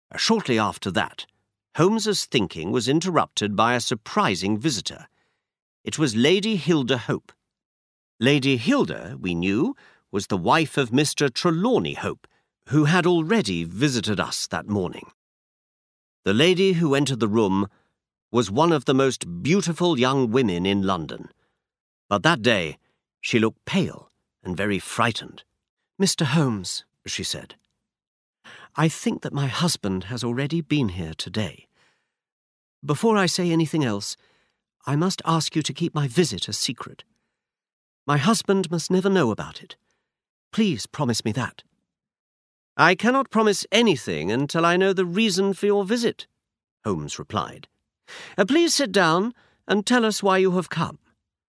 Shortly after that, Holmes's thinking was interrupted by a surprising visitor. It was Lady Hilda Hope. Lady Hilda, we knew, was the wife of Mr. Trelawney Hope, who had already visited us that morning. The lady who entered the room was one of the most beautiful young women in London, but that day she looked pale and very frightened. "Mr. Holmes," she said, "I think that my husband has already been here today. Before I say anything else, I must ask you to keep my visit a secret. My husband must never know about it. Please promise me that." "I cannot promise anything until I know the reason for your visit," Holmes replied. "Please sit down and tell us why you have come."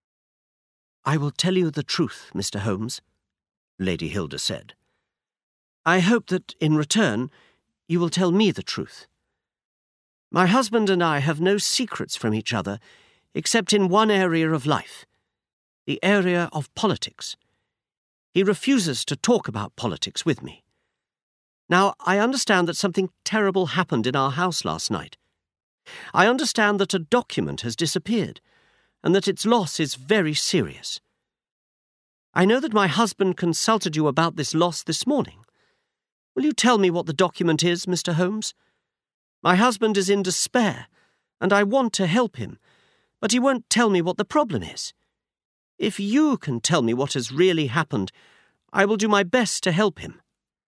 "I will tell you the truth, Mr. Holmes," Lady Hilda said. "I hope that, in return, you will tell me the truth. My husband and I have no secrets from each other except in one area of life, the area of politics. He refuses to talk about politics with me. Now, I understand that something terrible happened in our house last night. I understand that a document has disappeared, and that its loss is very serious. I know that my husband consulted you about this loss this morning. Will you tell me what the document is, Mr. Holmes? My husband is in despair, and I want to help him, but he won't tell me what the problem is. If you can tell me what has really happened, I will do my best to help him."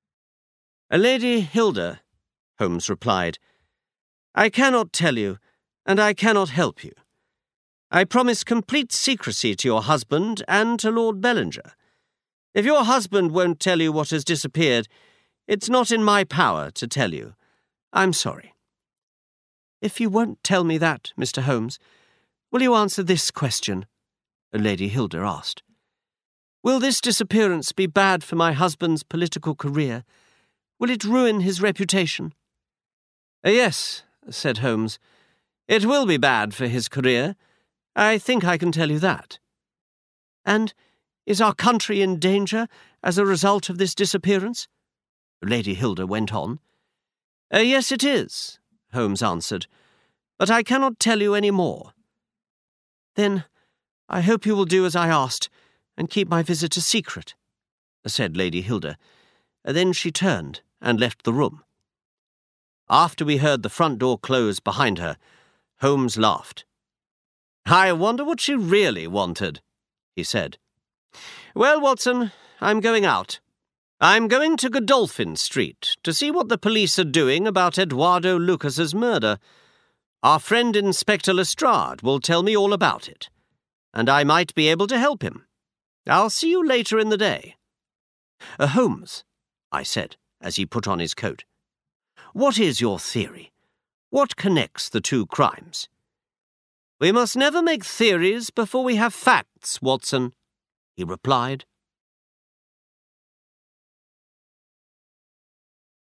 "Lady Hilda," Holmes replied, "I cannot tell you, and I cannot help you. I promise complete secrecy to your husband and to Lord Bellinger. If your husband won't tell you what has disappeared, it's not in my power to tell you. I'm sorry." "If you won't tell me that, Mr. Holmes, will you answer this question?" Lady Hilda asked. "Will this disappearance be bad for my husband's political career? Will it ruin his reputation?" "Yes," said Holmes. "It will be bad for his career. I think I can tell you that." "And is our country in danger as a result of this disappearance?" Lady Hilda went on. "Yes, it is," Holmes answered, "but I cannot tell you any more." "Then I hope you will do as I asked and keep my visit a secret," said Lady Hilda. Then she turned and left the room. After we heard the front door close behind her, Holmes laughed. "I wonder what she really wanted," he said. "Well, Watson, I'm going out. I'm going to Godolphin Street to see what the police are doing about Eduardo Lucas's murder. Our friend Inspector Lestrade will tell me all about it, and I might be able to help him. I'll see you later in the day." "Holmes," I said, as he put on his coat, "what is your theory? What connects the two crimes?" "We must never make theories before we have facts, Watson," he replied.